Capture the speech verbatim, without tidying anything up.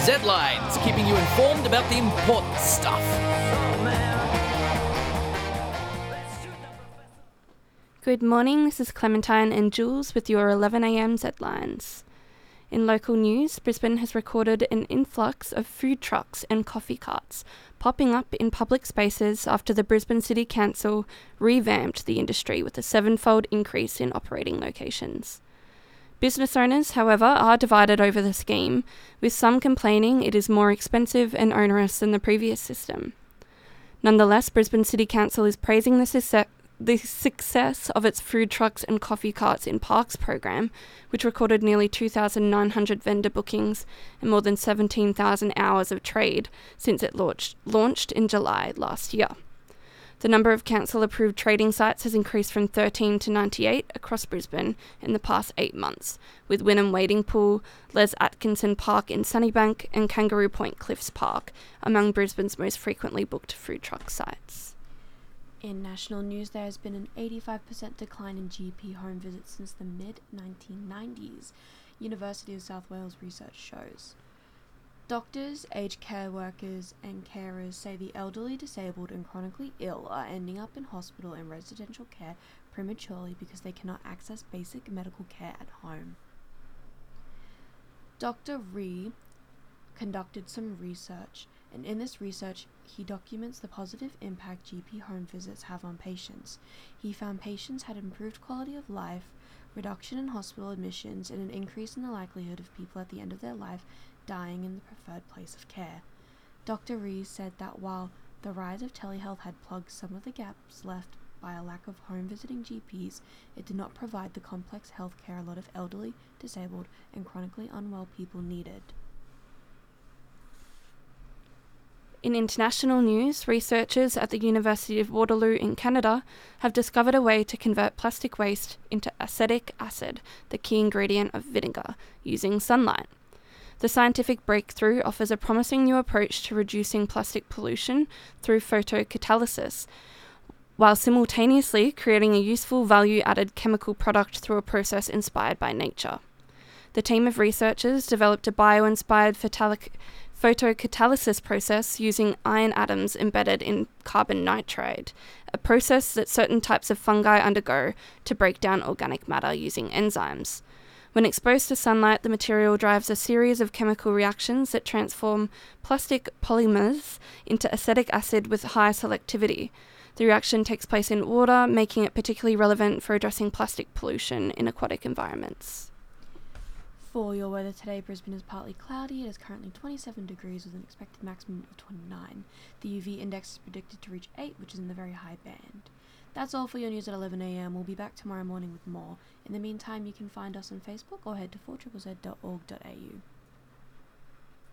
Z-Lines, keeping you informed about the important stuff. Good morning, this is Clementine and Jules with your eleven a m Z-Lines. In local news, Brisbane has recorded an influx of food trucks and coffee carts popping up in public spaces after the Brisbane City Council revamped the industry with a sevenfold increase in operating locations. Business owners, however, are divided over the scheme, with some complaining it is more expensive and onerous than the previous system. Nonetheless, Brisbane City Council is praising the success the success of its food trucks and coffee carts in parks program, which recorded nearly two thousand nine hundred vendor bookings and more than seventeen thousand hours of trade since it launched, launched in July last year. The number of council-approved trading sites has increased from thirteen to ninety-eight across Brisbane in the past eight months, with Wynnum Wading Pool, Les Atkinson Park in Sunnybank and Kangaroo Point Cliffs Park among Brisbane's most frequently booked food truck sites. In national news, there has been an eighty-five percent decline in G P home visits since the mid nineteen nineties, University of South Wales research shows. Doctors, aged care workers and carers say the elderly, disabled and chronically ill are ending up in hospital and residential care prematurely because they cannot access basic medical care at home. Doctor Ree conducted some research, and in this research he documents the positive impact G P home visits have on patients. He found patients had improved quality of life, reduction in hospital admissions, and an increase in the likelihood of people at the end of their life dying in the preferred place of care. Doctor Rees said that while the rise of telehealth had plugged some of the gaps left by a lack of home visiting G Ps, it did not provide the complex health care a lot of elderly, disabled, and chronically unwell people needed. In international news, researchers at the University of Waterloo in Canada have discovered a way to convert plastic waste into acetic acid, the key ingredient of vinegar, using sunlight. The scientific breakthrough offers a promising new approach to reducing plastic pollution through photocatalysis, while simultaneously creating a useful value-added chemical product through a process inspired by nature. The team of researchers developed a bio-inspired photalic photocatalysis process using iron atoms embedded in carbon nitride, a process that certain types of fungi undergo to break down organic matter using enzymes. When exposed to sunlight, the material drives a series of chemical reactions that transform plastic polymers into acetic acid with high selectivity. The reaction takes place in water, making it particularly relevant for addressing plastic pollution in aquatic environments. For your weather today, Brisbane is partly cloudy. It is currently twenty-seven degrees with an expected maximum of twenty-nine. The U V index is predicted to reach eight, which is in the very high band. That's all for your news at eleven a m. We'll be back tomorrow morning with more. In the meantime, you can find us on Facebook or head to four z z z dot org dot a u.